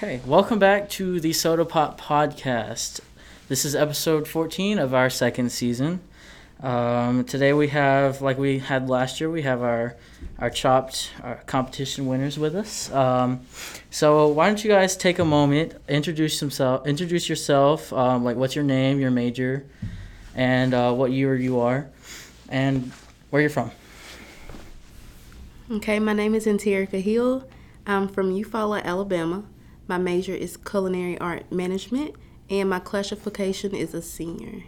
Okay, welcome back to the Soda Pop Podcast. This is episode 14 of our second season. Today we have, like we had last year, we have our Chopped competition winners with us. So why don't you guys take a moment, introduce yourself, like what's your name, your major, and what year you are, and where you're from. Okay, my name is Anterica Hill. I'm from Eufaula, Alabama. My major is culinary art management, and my classification is a senior.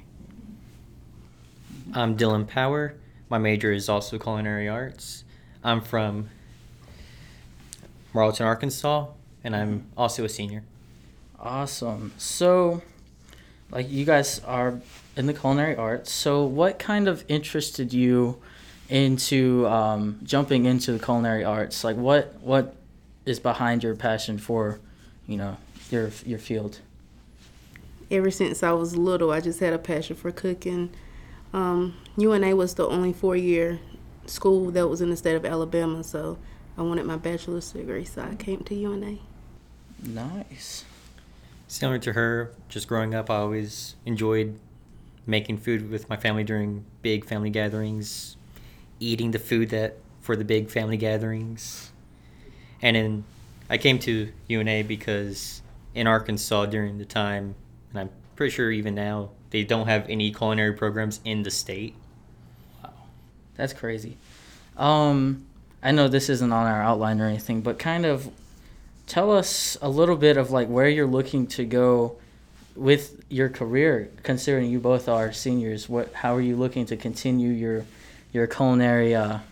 I'm Dylan Power. My major is also culinary arts. I'm from Marlton, Arkansas, and I'm also a senior. Awesome. So, like, you guys are in the culinary arts. So what kind of interested you into jumping into the culinary arts? Like, what is behind your passion for, your field? Ever since I was little, I just had a passion for cooking. UNA was the only 4-year school that was in the state of Alabama, so I wanted my bachelor's degree, so I came to UNA. Nice. Similar to her, just growing up, I always enjoyed making food with my family during big family gatherings, eating the food for the big family gatherings. And then I came to UNA because in Arkansas during the time, and I'm pretty sure even now, they don't have any culinary programs in the state. Wow. That's crazy. I know this isn't on our outline or anything, but kind of tell us a little bit of like where you're looking to go with your career, considering you both are seniors. How are you looking to continue your culinary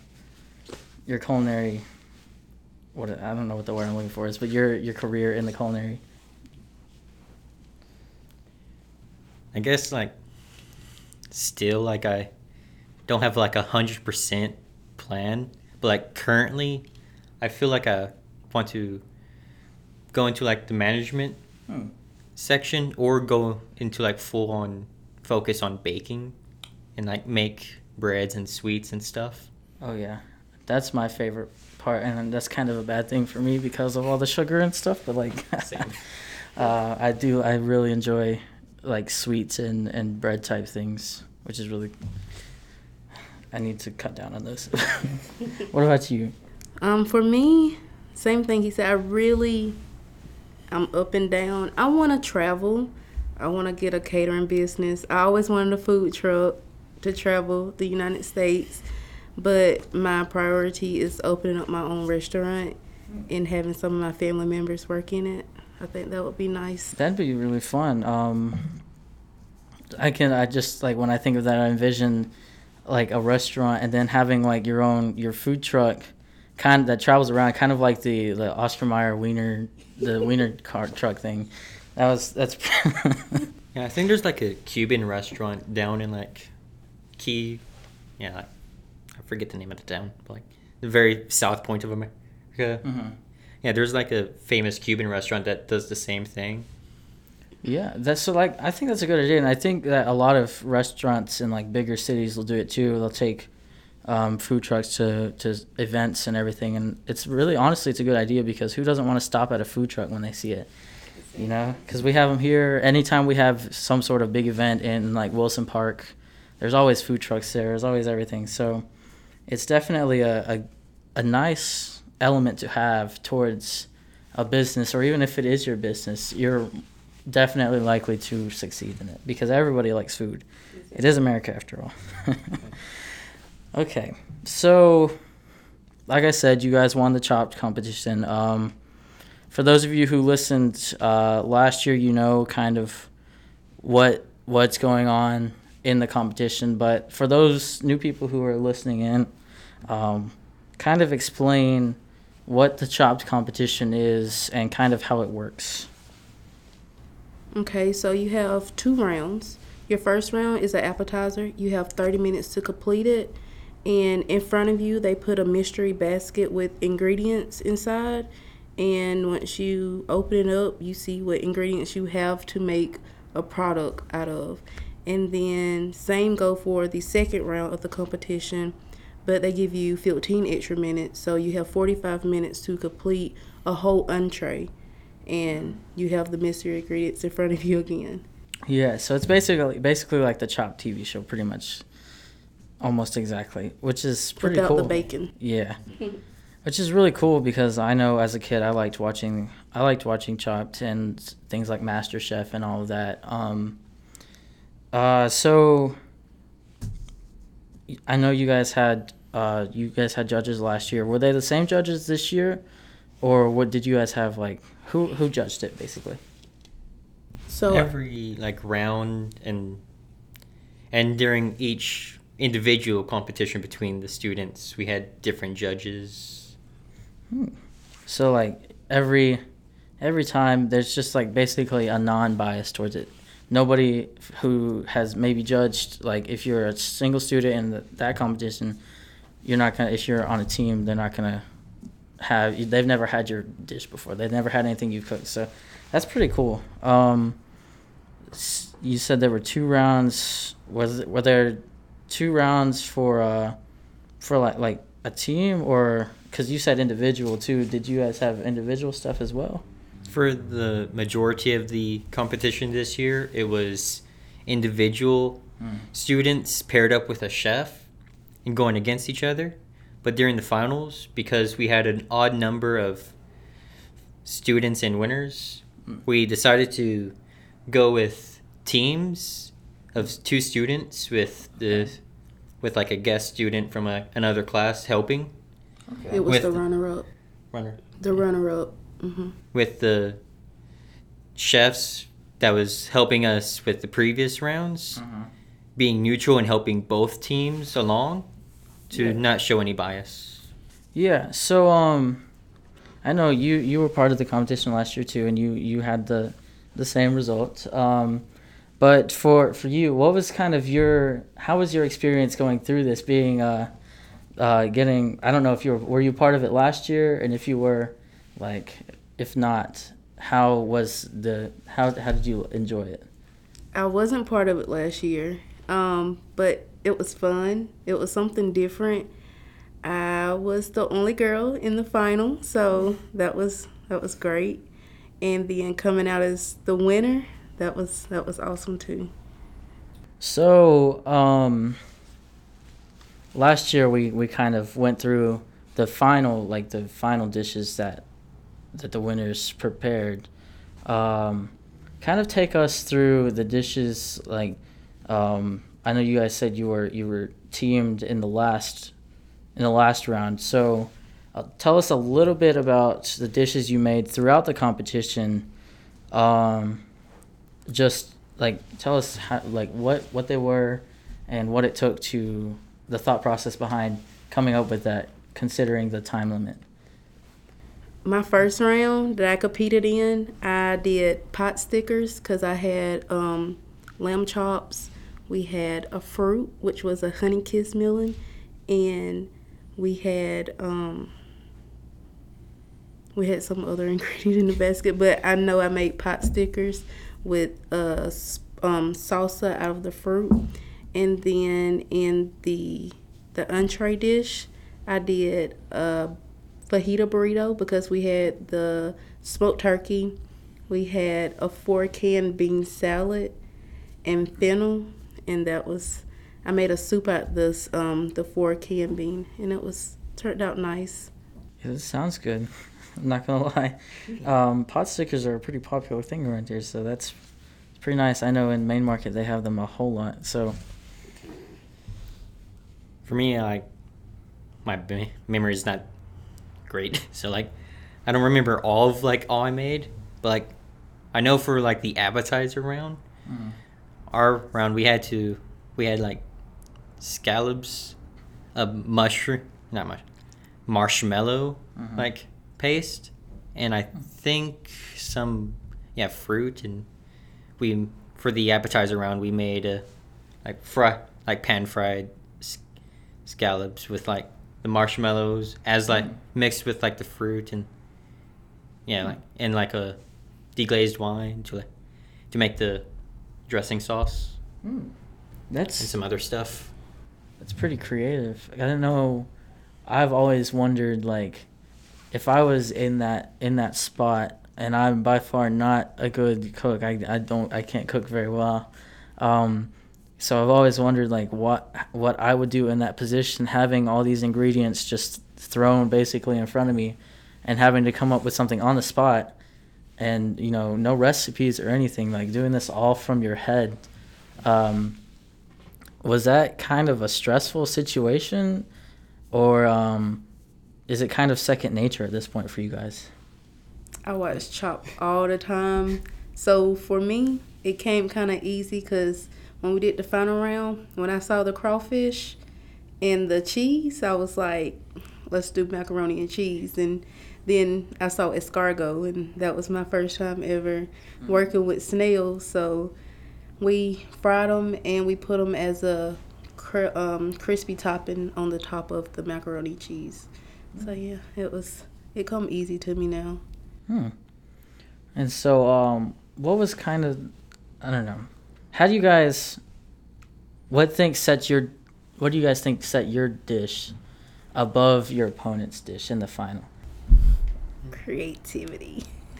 what I don't know what the word I'm looking for is, but your career in the culinary? I guess still I don't have 100% plan, but currently I feel like I want to go into the management section or go into full on focus on baking and make breads and sweets and stuff. Oh yeah, that's my favorite part, and that's kind of a bad thing for me because of all the sugar and stuff, but Same. I really enjoy sweets and bread type things, which is really, I need to cut down on those. What about you? For me, same thing he said. I'm up and down. I want to travel. I want to get a catering business. I always wanted a food truck to travel the United States, but my priority is opening up my own restaurant and having some of my family members work in it. I think that would be nice. That'd be really fun. I just when I think of that, I envision a restaurant and then having your food truck that travels around, kind of like the Oscar Mayer Wiener car truck thing. That's Yeah, I think there's a Cuban restaurant down in Key, I forget the name of the town, but the very south point of America. Mm-hmm. Yeah, there's a famous Cuban restaurant that does the same thing. Yeah, that's so I think that's a good idea, and I think that a lot of restaurants in bigger cities will do it too. They'll take food trucks to events and everything, and it's really, honestly, it's a good idea because who doesn't want to stop at a food truck when they see it? Because we have them here anytime we have some sort of big event in Wilson Park. There's always food trucks there. There's always everything. So it's definitely a nice element to have towards a business, or even if it is your business, you're definitely likely to succeed in it because everybody likes food. It is America after all. Okay, so like I said, you guys won the Chopped competition. For those of you who listened last year, kind of what's going on in the competition, but for those new people who are listening in, kind of explain what the Chopped competition is and kind of how it works. Okay, so you have 2 rounds. Your first round is an appetizer. You have 30 minutes to complete it. And in front of you, they put a mystery basket with ingredients inside. And once you open it up, you see what ingredients you have to make a product out of. And then same go for the second round of the competition, but they give you 15 extra minutes. So you have 45 minutes to complete a whole entree. and you have the mystery ingredients in front of you again. Yeah, so it's basically like the Chopped TV show, pretty much, almost exactly, which is pretty Without cool. the bacon. Yeah, which is really cool because I know as a kid I liked watching Chopped and things like MasterChef and all of that. So I know you guys had judges last year. Were they the same judges this year, or what did you guys have, like who judged it basically? So Every like round and during each individual competition between the students, we had different judges. So like every time there's just like basically a non-bias towards it. Nobody who has maybe judged, like if you're a single student in that competition, you're not gonna, if you're on a team, they're not gonna they've never had your dish before. They've never had anything you've cooked. So that's pretty cool. You said there were 2 rounds. Were there 2 rounds for like a team, or because you said individual too? Did you guys have individual stuff as well? For the majority of the competition this year, it was individual students paired up with a chef and going against each other. But during the finals, because we had an odd number of students and winners, we decided to go with teams of 2 students with like a guest student from another class helping. it was With the runner-up. The runner-up. With the chefs that was helping us with the previous rounds, being neutral and helping both teams along to not show any bias. Yeah. So I know you were part of the competition last year too, and you had the same result. But for you, what was kind of how was your experience going through this, being getting, I don't know if were you part of it last year, and if you were, like, if not, how did you enjoy it? I wasn't part of it last year, but it was fun. It was something different. I was the only girl in the final, so that was great. And then coming out as the winner, that was awesome too. So last year we kind of went through the final dishes that the winners prepared. Kind of take us through the dishes. Like, I know you guys said you were teamed in the last round. So tell us a little bit about the dishes you made throughout the competition. Just like tell us how, like what they were and what it took to the thought process behind coming up with that, considering the time limit. My first round that I competed in, I did pot stickers because I had lamb chops. We had a fruit, which was a honey kiss melon, and we had some other ingredient in the basket. But I know I made pot stickers with salsa out of the fruit, and then in the entree dish, I did a fajita burrito because we had the smoked turkey, we had a 4-can bean salad, and fennel, and I made a soup out of the 4-can bean, and turned out nice. Yeah, this sounds good. I'm not gonna lie. Pot stickers are a pretty popular thing around here, so that's pretty nice. I know in Main Market they have them a whole lot. So For me, my memory is not great, so like I don't remember all I made, but like I know for like the appetizer round, our round we had like scallops, marshmallow like paste, and I think some fruit, and we for the appetizer round we made pan fried scallops with like the marshmallows as like mixed with like the fruit, and and like a deglazed wine to make the dressing sauce and some other stuff. That's pretty creative. I don't know. I've always wondered, like, if I was in that spot, and I'm by far not a good cook. I can't cook very well. So I've always wondered like what I would do in that position, having all these ingredients just thrown basically in front of me, and having to come up with something on the spot, and no recipes or anything, like doing this all from your head. Was that kind of a stressful situation, or is it kind of second nature at this point for you guys? I watch Chopped all the time. So for me, it came kind of easy because when we did the final round, when I saw the crawfish and the cheese, I was like, let's do macaroni and cheese. And then I saw escargot, and that was my first time ever working with snails. So we fried them and we put them as a crispy topping on the top of the macaroni cheese. So yeah, it come easy to me now. And so, what was kind of, I don't know, how do you guys, what do you guys think set your dish above your opponent's dish in the final? Creativity.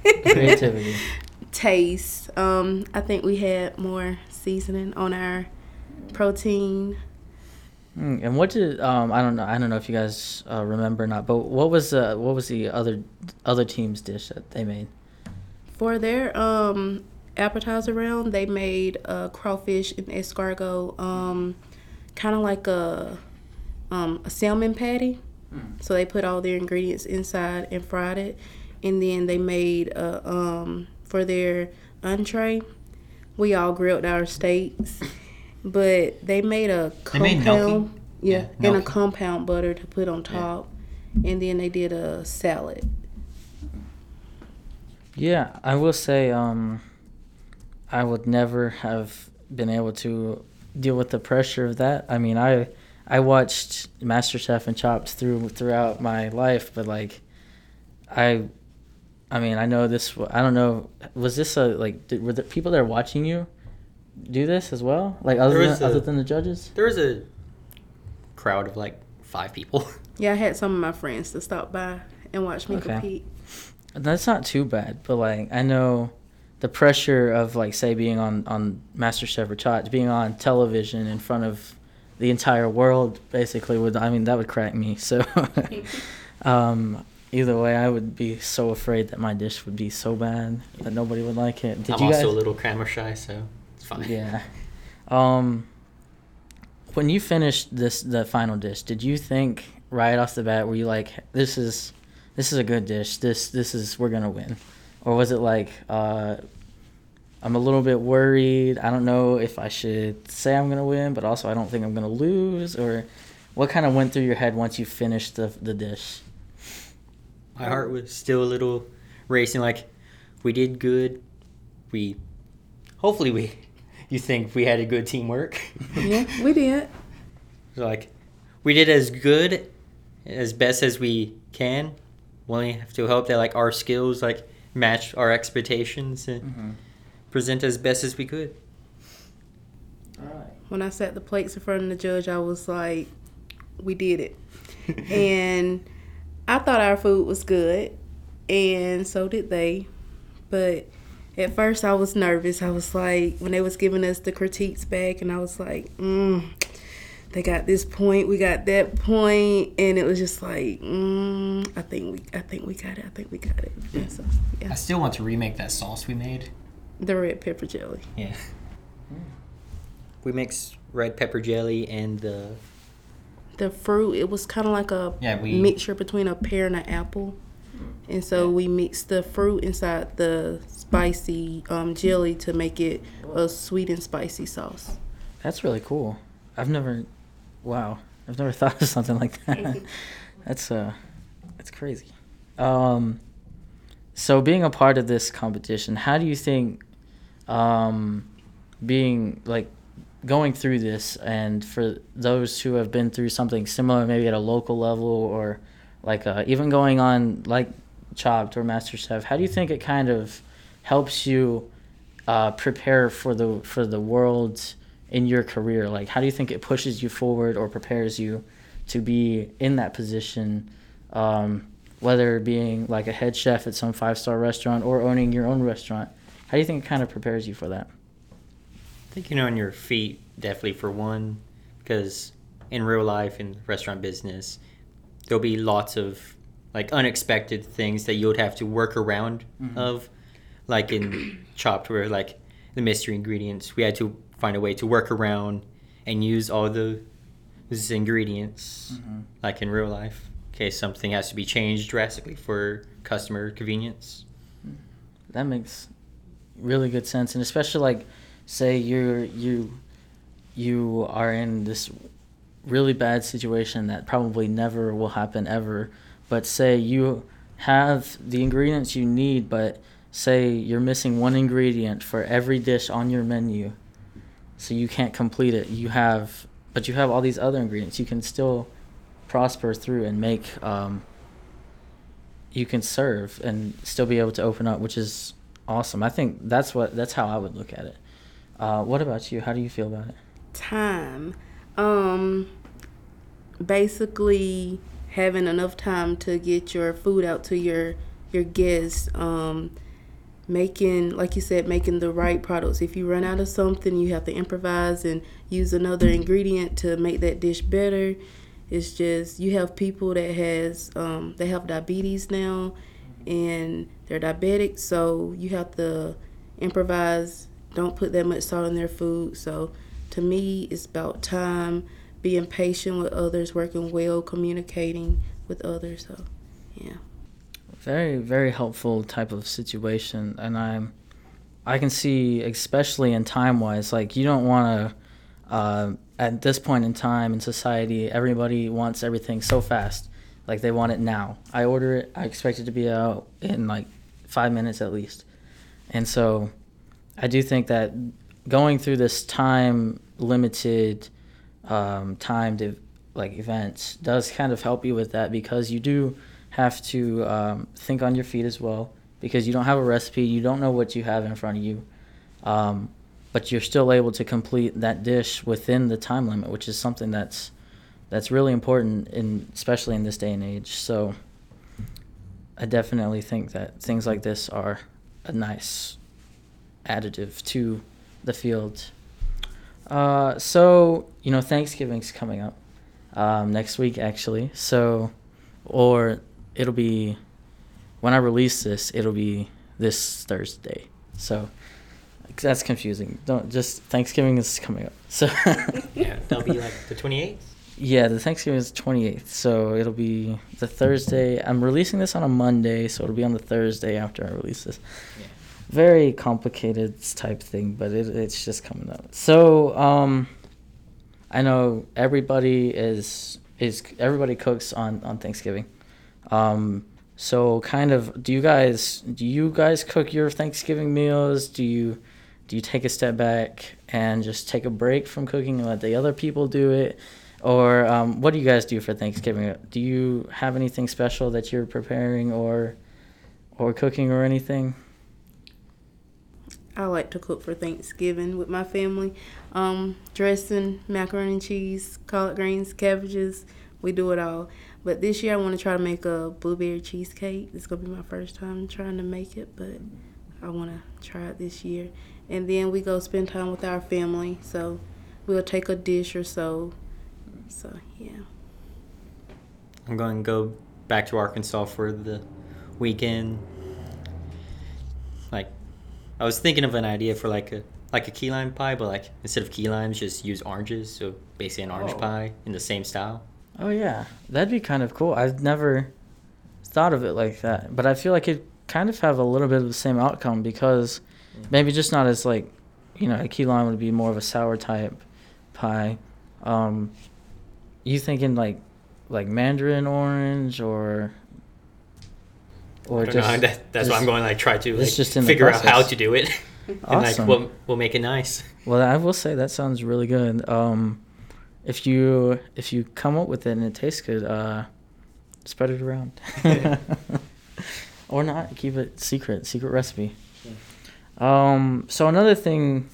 Taste. I think we had more seasoning on our protein. And what did I don't know if you guys remember or not, but what was the other team's dish that they made? For their appetizer round, they made crawfish and escargot, kind of like a salmon patty. So they put all their ingredients inside and fried it, and then they made for their entree, we all grilled our steaks, but they made a compound, and a compound butter to put on top, and then they did a salad. Yeah, I will say I would never have been able to deal with the pressure of that. I mean, I watched MasterChef and Chopped throughout my life, but like I mean, I know this. I don't know. Was this were there people that are watching you do this as well? Like other than the judges? There was a crowd of like 5 people. Yeah, I had some of my friends to stop by and watch me compete. That's not too bad, but like I know the pressure of like say being on MasterChef or Chopped, being on television in front of the entire world basically that would crack me. So either way, I would be so afraid that my dish would be so bad that nobody would like it. I'm also a little camera shy, so it's fine. Yeah. When you finished the final dish, did you think right off the bat, were you like, this is a good dish, we're gonna win? Or was it like, I'm a little bit worried, I don't know if I should say I'm gonna win, but also I don't think I'm gonna lose? Or what kind of went through your head once you finished the dish? My heart was still a little racing, like, we did good. You think we had a good teamwork? Yeah, we did. Like, we did as good, as best as we can. We only have to hope that, like, our skills, like, match our expectations and present as best as we could. All right. When I set the plates in front of the judge, I was like, we did it. And I thought our food was good, and so did they. But at first I was nervous. I was like, when they was giving us the critiques back, and I was like, they got this point, we got that point, and it was just like, I think we got it. Yeah, so, yeah. I still want to remake that sauce we made. The red pepper jelly. Yeah. We mixed red pepper jelly and the fruit. It was kind of like a mixture between a pear and an apple. And so we mixed the fruit inside the spicy jelly to make it a sweet and spicy sauce. That's really cool. I've never thought of something like that. That's crazy. So being a part of this competition, how do you think being like going through this, and for those who have been through something similar, maybe at a local level, or like even going on like Chopped or MasterChef, how do you think it kind of helps you prepare for the world in your career? Like, how do you think it pushes you forward or prepares you to be in that position whether being like a head chef at some 5-star restaurant or owning your own restaurant? How do you think it kind of prepares you for that? I think on your feet, definitely for one, because in real life, in the restaurant business, there'll be lots of like unexpected things that you would have to work around of, like in Chopped, where like the mystery ingredients, we had to find a way to work around and use all those ingredients, like in real life, in case something has to be changed drastically for customer convenience. That makes really good sense, and especially like, say you are in this really bad situation that probably never will happen ever, but say you have the ingredients you need, but say you're missing one ingredient for every dish on your menu, so you can't complete it. But you have all these other ingredients. You can still prosper through and make. You can serve and still be able to open up, which is awesome. I think that's how I would look at it. What about you? How do you feel about it? Time. Basically having enough time to get your food out to your guests. Making, like you said, making the right products. If you run out of something, you have to improvise and use another ingredient to make that dish better. It's just, you have people that they have diabetes now, and they're diabetic, so you have to improvise. Don't put that much salt in their food. So to me, it's about time, being patient with others, working well, communicating with others. So yeah. Very, very helpful type of situation, and I can see, especially in time-wise, like you don't want to, at this point in time in society, everybody wants everything so fast, like they want it now. I order it, I expect it to be out in like 5 minutes at least, and so I do think that going through this time-limited, timed like events does kind of help you with that, because you do have to think on your feet as well, because you don't have a recipe, you don't know what you have in front of you, but you're still able to complete that dish within the time limit, which is something that's really important, especially in this day and age. So I definitely think that things like this are a nice additive to the field. So Thanksgiving's coming up next week, actually. So, or it'll be, when I release this, it'll be this Thursday. So that's confusing. Thanksgiving is coming up. So Yeah, that'll be like the 28th. Yeah, the Thanksgiving is 28th. So it'll be the Thursday. I'm releasing this on a Monday, so it'll be on the Thursday after I release this. Yeah. Very complicated type thing, but it's just coming up. So I know everybody everybody cooks on Thanksgiving. So kind of, do you guys cook your Thanksgiving meals? Do you take a step back and just take a break from cooking and let the other people do it? Or what do you guys do for Thanksgiving? Do you have anything special that you're preparing or cooking or anything? I like to cook for Thanksgiving with my family. Dressing, macaroni and cheese, collard greens, cabbages, we do it all. But this year I want to try to make a blueberry cheesecake. It's going to be my first time trying to make it, but I want to try it this year. And then we go spend time with our family, so we'll take a dish or so. So, yeah. I'm going to go back to Arkansas for the weekend. Like, I was thinking of an idea for like a key lime pie, but like instead of key limes, just use oranges. So basically an orange pie in the same style. Oh yeah, that'd be kind of cool. I've never thought of it like that, but I feel like it kind of have a little bit of the same outcome, because maybe just not as like, a key lime would be more of a sour type pie. You thinking like mandarin orange or I don't just know. That's why I'm going to try to just in the figure out how process. to do it. Awesome. And we'll make it nice. Well, I will say that sounds really good. If you come up with it and it tastes good, spread it around. Or not, keep it secret recipe. So another thing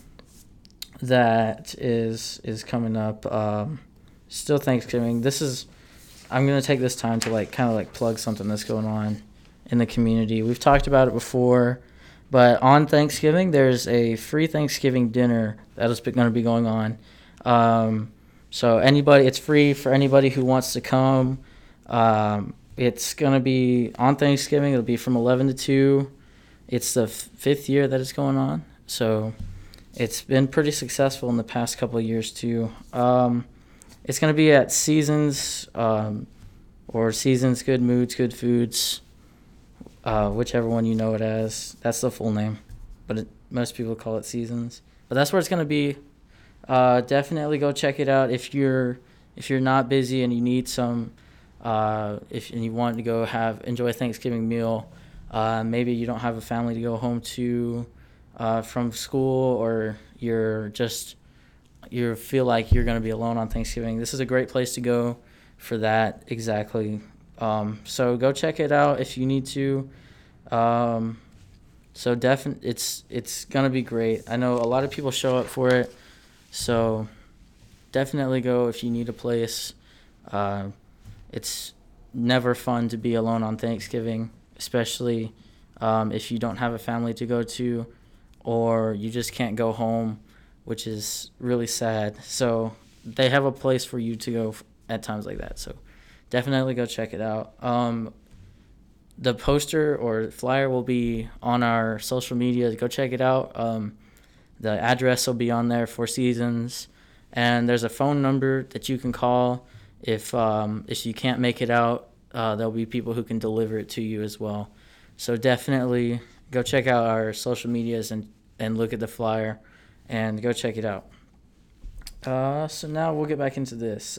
that is coming up, still Thanksgiving. This is, I'm gonna take this time to like kind of like plug something that's going on in the community. We've talked about it before, but on Thanksgiving there's a free Thanksgiving dinner that is going to be going on. So it's free for anybody who wants to come. It's going to be on Thanksgiving. It'll be from 11 to 2. It's the fifth year that it's going on. So it's been pretty successful in the past couple of years too. It's going to be at Seasons, or Seasons Good Moods, Good Foods, whichever one you know it as. That's the full name, but most people call it Seasons. But that's where it's going to be. Definitely go check it out if you're not busy and you need some, and you want to go enjoy a Thanksgiving meal. Maybe you don't have a family to go home to from school, or you feel like you're going to be alone on Thanksgiving. This is a great place to go for that exactly. So go check it out if you need to. So it's going to be great. I know a lot of people show up for it. So definitely go if you need a place. It's never fun to be alone on Thanksgiving, especially if you don't have a family to go to, or you just can't go home, which is really sad. So they have a place for you to go at times like that. So definitely go check it out. The poster or flyer will be on our social media. Go check it out. The address will be on there, for Seasons. And there's a phone number that you can call if you can't make it out. There'll be people who can deliver it to you as well. So definitely go check out our social medias and look at the flyer and go check it out. So now we'll get back into this.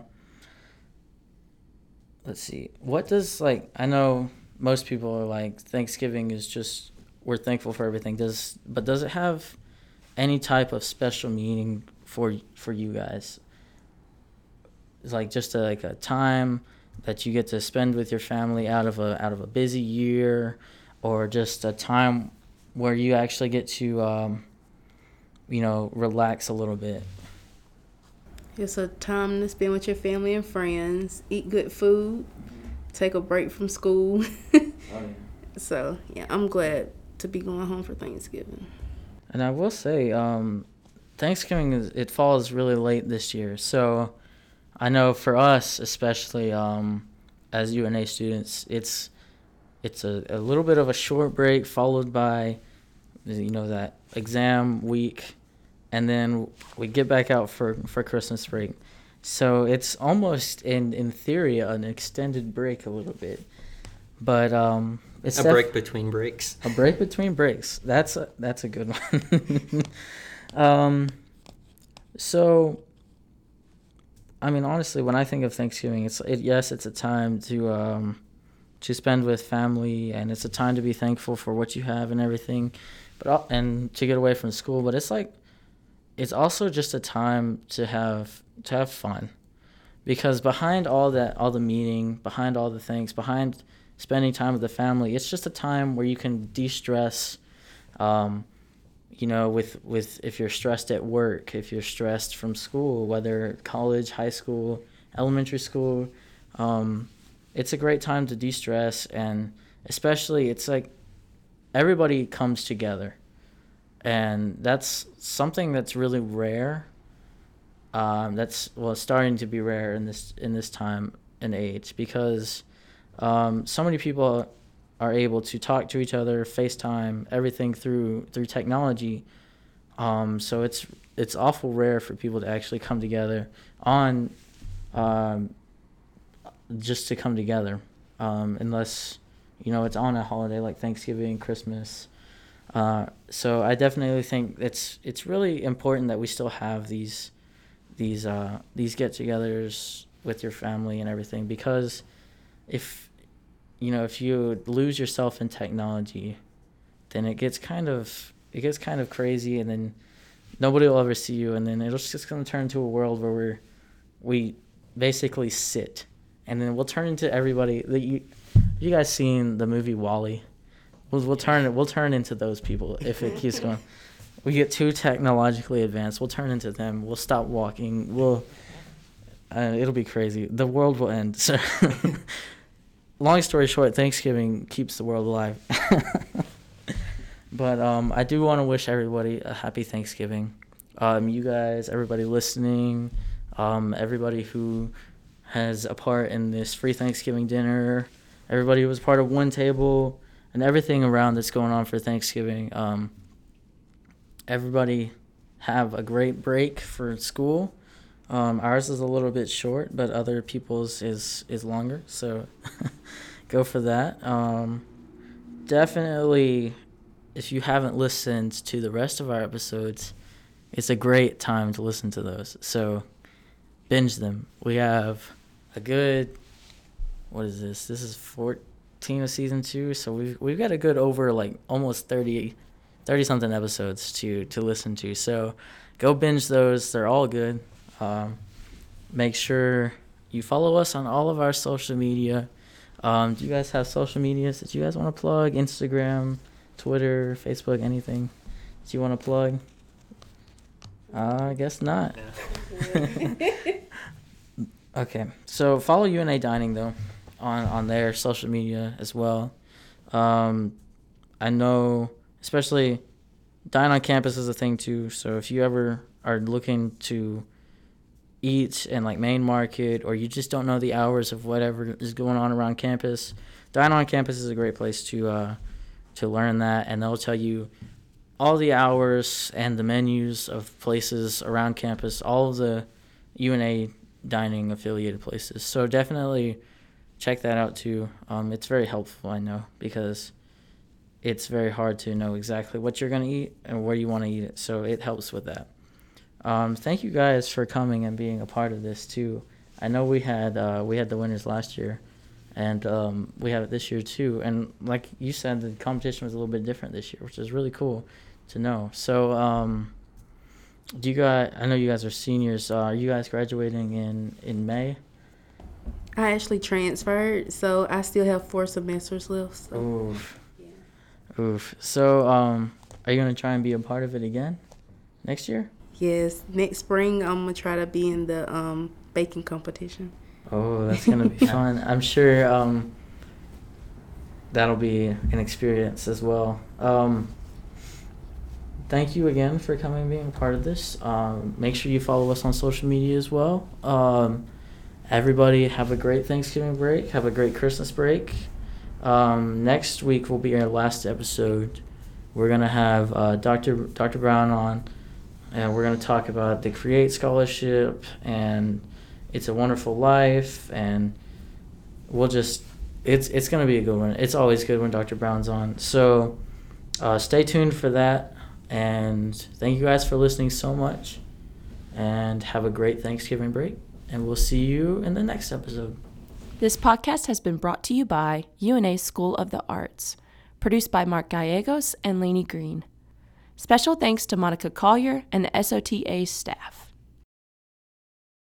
Let's see. I know most people are like, Thanksgiving is just, we're thankful for everything. Does it have any type of special meaning for you guys? It's like just a time that you get to spend with your family out of a busy year, or just a time where you actually get to relax a little bit. It's a time to spend with your family and friends, eat good food, take a break from school. So yeah, I'm glad to be going home for Thanksgiving. And I will say, Thanksgiving it falls really late this year. So I know for us, especially as UNA students, it's a little bit of a short break followed by that exam week, and then we get back out for Christmas break. So it's almost in theory an extended break a little bit, but it's a break between breaks. A break between breaks. That's a good one. So, I mean, honestly, when I think of Thanksgiving, it's a time to spend with family, and it's a time to be thankful for what you have and everything, and to get away from school. But it's also just a time to have fun, because behind all the meaning, behind all the things, behind spending time with the family, it's just a time where you can de-stress. With if you're stressed at work, if you're stressed from school, whether college, high school, elementary school, it's a great time to de-stress. And especially, it's like everybody comes together, and that's something that's really rare. That's starting to be rare in this time and age, because so many people are able to talk to each other, FaceTime, everything through technology. So it's awful rare for people to actually come together just to come together, unless it's on a holiday like Thanksgiving, Christmas. So I definitely think it's really important that we still have these get-togethers with your family and everything, because if you lose yourself in technology, then it gets kind of crazy, and then nobody will ever see you, and then it's just going to turn into a world where we basically sit, and then we'll turn into everybody. You guys seen the movie WALL-E? We'll turn into those people if it keeps going. We get too technologically advanced, we'll turn into them. We'll stop walking. It'll be crazy. The world will end. So, long story short, Thanksgiving keeps the world alive. But I do want to wish everybody a happy Thanksgiving. You guys, everybody listening, everybody who has a part in this free Thanksgiving dinner, everybody who was part of One Table, and everything around that's going on for Thanksgiving. Everybody have a great break for school. Ours is a little bit short, but other people's is longer, so go for that. Definitely, if you haven't listened to the rest of our episodes, it's a great time to listen to those. So binge them. We have a good, what is this? This is 14 of season 2, so we've got a good over like almost 30 something episodes to listen to. So go binge those. They're all good. Make sure you follow us on all of our social media. Do you guys have social medias that you guys want to plug? Instagram, Twitter, Facebook, anything that you want to plug? I guess not. Okay, so follow UNA Dining though on their social media as well. I know, especially Dine on Campus is a thing too. So if you ever are looking to eat in like Main Market, or you just don't know the hours of whatever is going on around campus, Dine on Campus is a great place to learn that, and they'll tell you all the hours and the menus of places around campus, all of the UNA dining affiliated places. So definitely check that out too. It's very helpful, I know, because it's very hard to know exactly what you're going to eat and where you want to eat it. So it helps with that. Thank you guys for coming and being a part of this too. I know we had the winners last year, and we have it this year too. And like you said, the competition was a little bit different this year, which is really cool to know. So do you guys? I know you guys are seniors. Are you guys graduating in May? I actually transferred, so I still have 4 semesters left. So. Oof. Yeah. Oof. So are you gonna try and be a part of it again next year? Yes, next spring I'm gonna try to be in the baking competition. Oh, that's gonna be fun. I'm sure that'll be an experience as well. Thank you again for coming and being a part of this. Make sure you follow us on social media as well. Everybody have a great Thanksgiving break. Have a great Christmas break. Next week will be our last episode. We're gonna have Dr. Brown on, and we're gonna talk about the Create Scholarship and It's a Wonderful Life, and it's gonna be a good one. It's always good when Dr. Brown's on. So stay tuned for that, and thank you guys for listening so much, and have a great Thanksgiving break, and we'll see you in the next episode. This podcast has been brought to you by UNA School of the Arts, produced by Mark Gallegos and Lainey Green. Special thanks to Monica Collier and the SOTA staff.